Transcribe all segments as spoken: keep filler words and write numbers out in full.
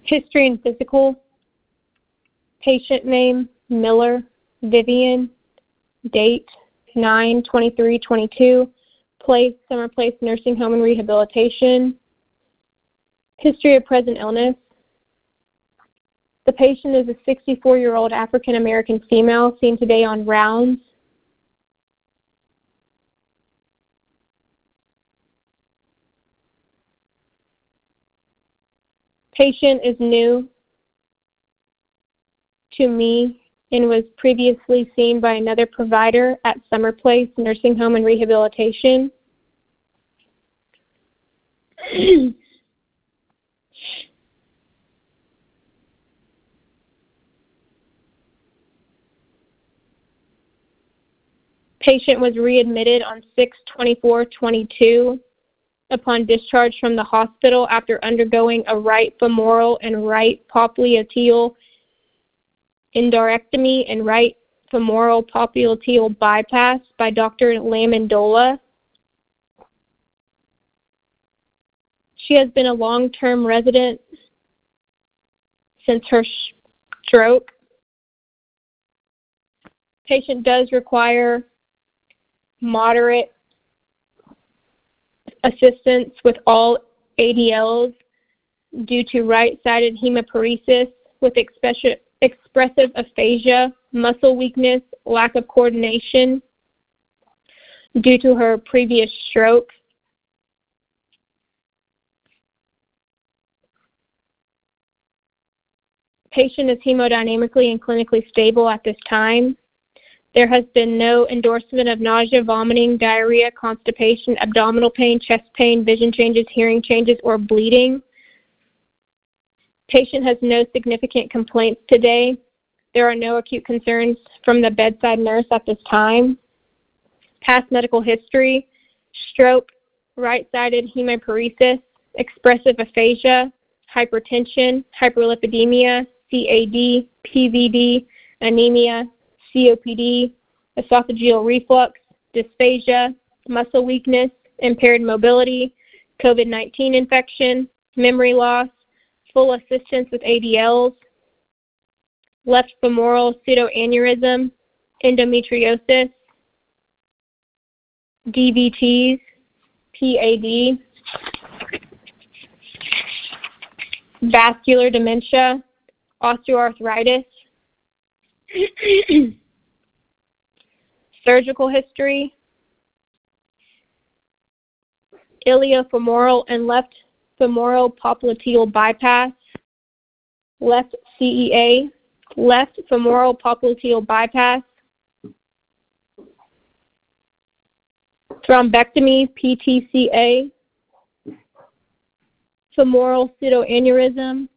History and physical. Patient name, Miller, Vivian. Date, nine twenty-three twenty-two. Place, Summer Place Nursing Home and Rehabilitation. History of present illness. The patient is a sixty-four-year-old African-American female seen today on rounds. Patient is new to me and was previously seen by another provider at Summer Place Nursing Home and Rehabilitation. Patient was readmitted on six twenty-four twenty-two upon discharge from the hospital after undergoing a right femoral and right popliteal endarterectomy and right femoral popliteal bypass by Doctor Lamandola. She has been a long-term resident since her sh- stroke. Patient does require moderate assistance with all A D Ls due to right-sided hemiparesis with express- expressive aphasia, muscle weakness, lack of coordination due to her previous stroke. Patient is hemodynamically and clinically stable at this time. There has been no endorsement of nausea, vomiting, diarrhea, constipation, abdominal pain, chest pain, vision changes, hearing changes, or bleeding. Patient has no significant complaints today. There are no acute concerns from the bedside nurse at this time. Past medical history: stroke, right-sided hemiparesis, expressive aphasia, hypertension, hyperlipidemia, C A D, P V D, anemia, C O P D, esophageal reflux, dysphagia, muscle weakness, impaired mobility, COVID nineteen infection, memory loss, full assistance with A D Ls, left femoral pseudoaneurysm, endometriosis, D V Ts, P A D, vascular dementia, osteoarthritis, surgical history, iliofemoral and left femoral popliteal bypass, left C E A, left femoral popliteal bypass, thrombectomy, P T C A, femoral pseudoaneurysm,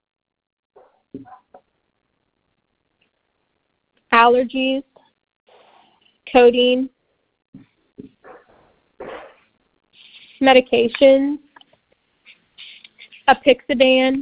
allergies, codeine, medications, apixaban,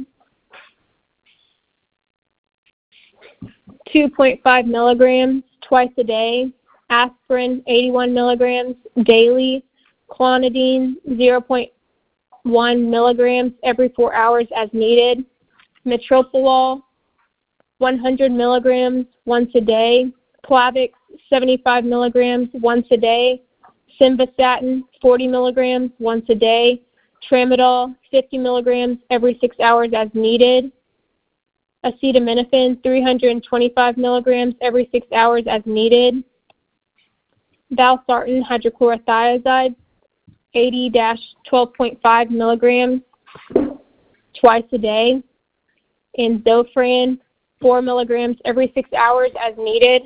two point five milligrams twice a day, aspirin eighty-one milligrams daily, clonidine zero point one milligrams every four hours as needed, metoprolol one hundred milligrams once a day, Plavix seventy-five milligrams once a day, simvastatin forty milligrams once a day, tramadol fifty milligrams every six hours as needed, acetaminophen three hundred twenty-five milligrams every six hours as needed, valsartan hydrochlorothiazide eighty to twelve point five milligrams twice a day, and Zofran four milligrams every six hours as needed.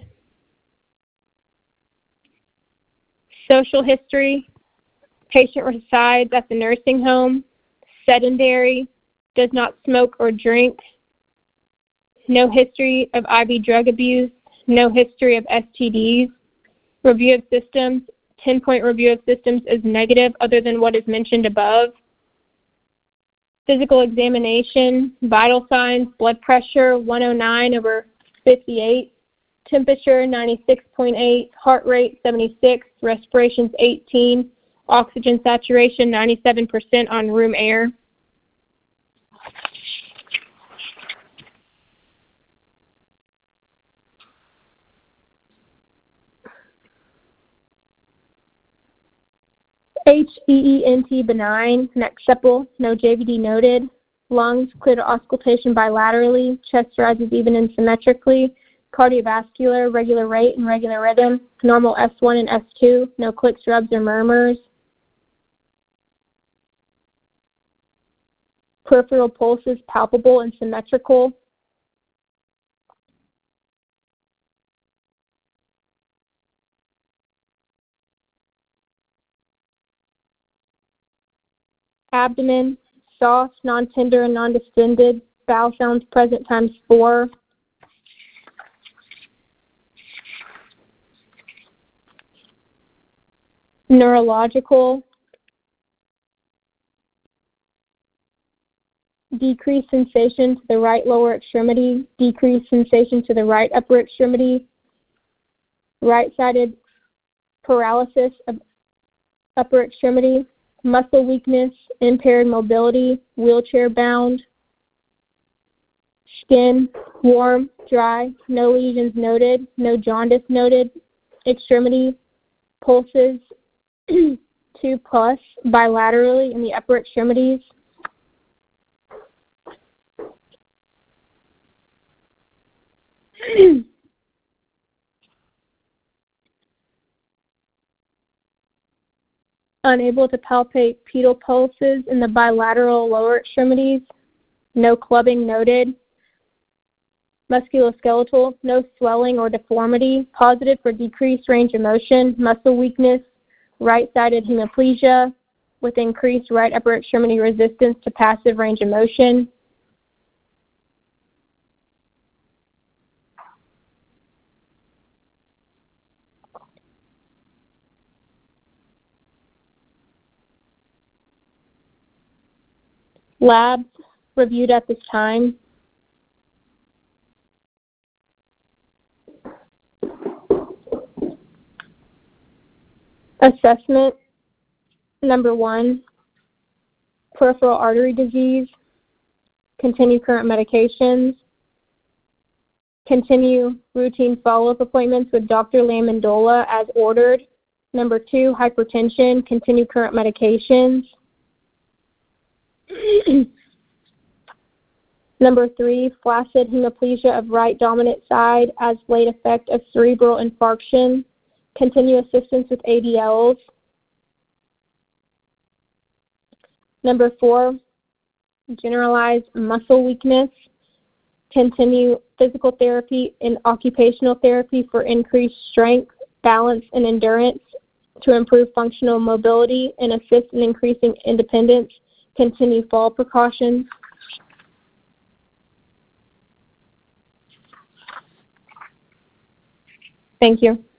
Social history: patient resides at the nursing home, sedentary, does not smoke or drink, no history of I V drug abuse, no history of S T Ds. Review of systems: ten-point review of systems is negative other than what is mentioned above. Physical examination: vital signs, blood pressure one oh nine over fifty-eight, temperature ninety-six point eight, heart rate seventy-six, respirations eighteen, oxygen saturation ninety-seven percent on room air. H E E N T benign, neck supple, no J V D noted. Lungs clear to auscultation bilaterally, chest rises even and symmetrically. Cardiovascular, regular rate and regular rhythm, normal S one and S two, no clicks, rubs, or murmurs. Peripheral pulses palpable and symmetrical. Abdomen, soft, non-tender, and non-distended. Bowel sounds present times four. Neurological, decreased sensation to the right lower extremity, decreased sensation to the right upper extremity, right-sided paralysis of upper extremity, muscle weakness, impaired mobility, wheelchair bound, skin warm, dry, no lesions noted, no jaundice noted, extremity pulses two plus bilaterally in the upper extremities. Unable to palpate pedal pulses in the bilateral lower extremities. No clubbing noted. Musculoskeletal, no swelling or deformity. Positive for decreased range of motion, muscle weakness, right-sided hemiplegia with increased right upper extremity resistance to passive range of motion. Labs reviewed at this time. Assessment, number one, peripheral artery disease, continue current medications, continue routine follow-up appointments with Doctor Lamandola as ordered. Number two, hypertension, continue current medications. Number three, flaccid hemiplegia of right dominant side as late effect of cerebral infarction. Continue assistance with A D Ls. Number four, generalized muscle weakness. Continue physical therapy and occupational therapy for increased strength, balance, and endurance to improve functional mobility and assist in increasing independence. Continue fall precautions. Thank you.